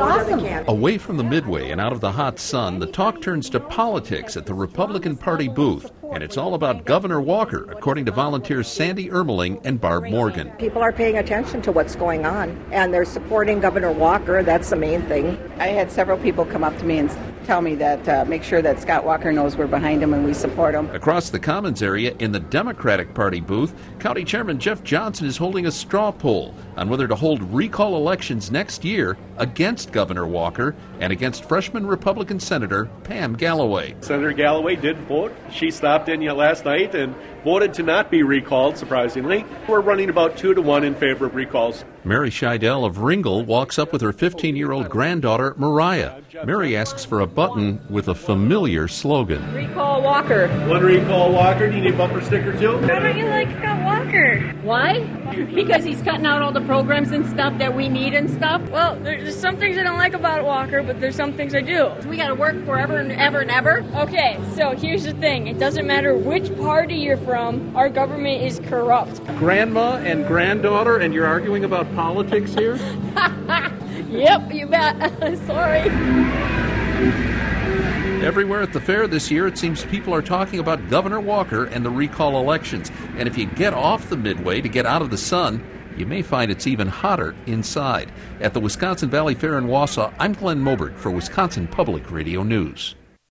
awesome. Away from the Midway and out of the hot sun, the talk turns to politics at the Republican Party booth. And it's all about Governor Walker, according to volunteers Sandy Ermeling and Barb Morgan. People are paying attention to what's going on, and they're supporting Governor Walker. That's the main thing. I had several people come up to me and tell me that make sure that Scott Walker knows we're behind him and we support him. Across the Commons area in the Democratic Party booth, County Chairman Jeff Johnson is holding a straw poll on whether to hold recall elections next year against Governor Walker and against freshman Republican Senator Pam Galloway. Senator Galloway did vote. She stopped in last night and voted to not be recalled, surprisingly. We're running about 2-1 in favor of recalls. Mary Scheidel of Ringel walks up with her 15-year-old granddaughter, Mariah. Mary asks for a button with a familiar slogan. Recall Walker. One recall Walker. Do you need a bumper sticker too? Why don't you like Scott Walker? Why? Because he's cutting out all the programs and stuff that we need and stuff. Well, there's some things I don't like about Walker, but there's some things I do. We got to work forever and ever and ever. Okay, so here's the thing. It doesn't matter which party you're from, our government is corrupt. Grandma and granddaughter, and you're arguing about politics here? Yep, you bet. Sorry. Everywhere at the fair this year, it seems people are talking about Governor Walker and the recall elections. And if you get off the Midway to get out of the sun, you may find it's even hotter inside. At the Wisconsin Valley Fair in Wausau, I'm Glenn Moberg for Wisconsin Public Radio News.